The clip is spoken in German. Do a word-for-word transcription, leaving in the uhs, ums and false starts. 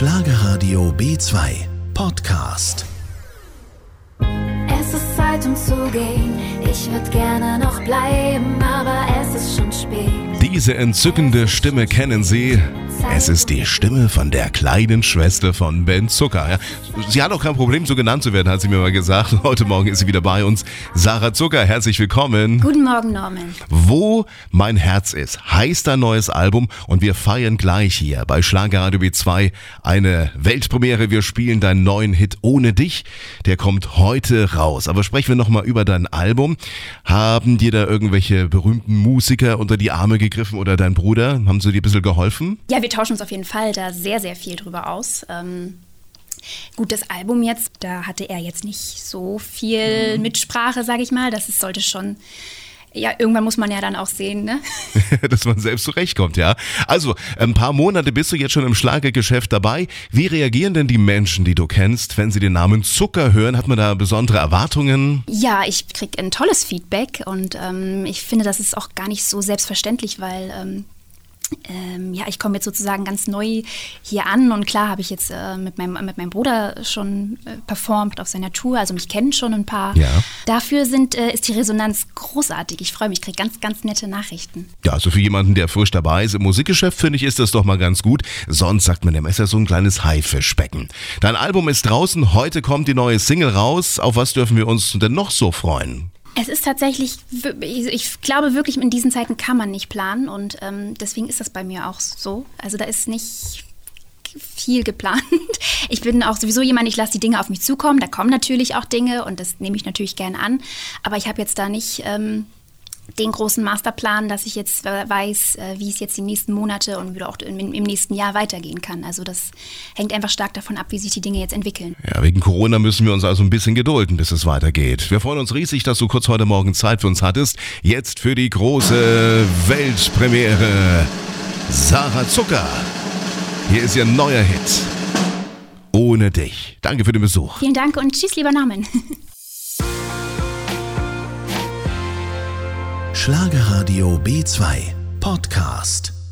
Schlagerradio B zwei Podcast. Es ist Zeit um zu gehen, ich würde gerne noch bleiben, aber es ist schon spät. Diese entzückende Stimme kennen Sie. Es ist die Stimme von der kleinen Schwester von Ben Zucker. Ja, sie hat auch kein Problem, so genannt zu werden, hat sie mir mal gesagt. Heute Morgen ist sie wieder bei uns. Sarah Zucker, herzlich willkommen. Guten Morgen, Norman. Wo mein Herz ist, heißt ein neues Album und wir feiern gleich hier bei Schlagerradio B zwei eine Weltpremiere. Wir spielen deinen neuen Hit Ohne dich. Der kommt heute raus. Aber sprechen wir nochmal über dein Album. Haben dir da irgendwelche berühmten Musiker unter die Arme gegriffen oder dein Bruder? Haben sie dir ein bisschen geholfen? Ja, wir tauschen uns auf jeden Fall da sehr, sehr viel drüber aus. Ähm, gut, das Album jetzt, da hatte er jetzt nicht so viel Mitsprache, sage ich mal. Das ist, sollte schon, ja, irgendwann muss man ja dann auch sehen, ne? Dass man selbst zurechtkommt, ja. Also, ein paar Monate bist du jetzt schon im Schlagergeschäft dabei. Wie reagieren denn die Menschen, die du kennst, wenn sie den Namen Zucker hören? Hat man da besondere Erwartungen? Ja, ich kriege ein tolles Feedback und ähm, ich finde, das ist auch gar nicht so selbstverständlich, weil ähm, Ähm, ja, ich komme jetzt sozusagen ganz neu hier an und klar habe ich jetzt äh, mit, meinem, mit meinem Bruder schon äh, performt auf seiner Tour, also mich kennen schon ein paar. Ja. Dafür sind, äh, ist die Resonanz großartig. Ich freue mich, ich kriege ganz, ganz nette Nachrichten. Ja, also für jemanden, der frisch dabei ist im Musikgeschäft, finde ich, ist das doch mal ganz gut. Sonst sagt man, der ist ja so ein kleines Haifischbecken. Dein Album ist draußen, heute kommt die neue Single raus. Auf was dürfen wir uns denn noch so freuen? Es ist tatsächlich, ich glaube wirklich, in diesen Zeiten kann man nicht planen und ähm, deswegen ist das bei mir auch so. Also da ist nicht viel geplant. Ich bin auch sowieso jemand, ich lasse die Dinge auf mich zukommen. Da kommen natürlich auch Dinge und das nehme ich natürlich gerne an. Aber ich habe jetzt da nicht ähm, den großen Masterplan, dass ich jetzt weiß, äh, wie es jetzt die nächsten Monate und wieder auch im, im nächsten Jahr weitergehen kann. Also das hängt einfach stark davon ab, wie sich die Dinge jetzt entwickeln. Ja, wegen Corona müssen wir uns also ein bisschen gedulden, bis es weitergeht. Wir freuen uns riesig, dass du kurz heute Morgen Zeit für uns hattest. Jetzt für die große Weltpremiere. Sarah Zucker. Hier ist ihr neuer Hit. Ohne dich. Danke für den Besuch. Vielen Dank und tschüss, lieber Norman. Schlagerradio B zwei Podcast.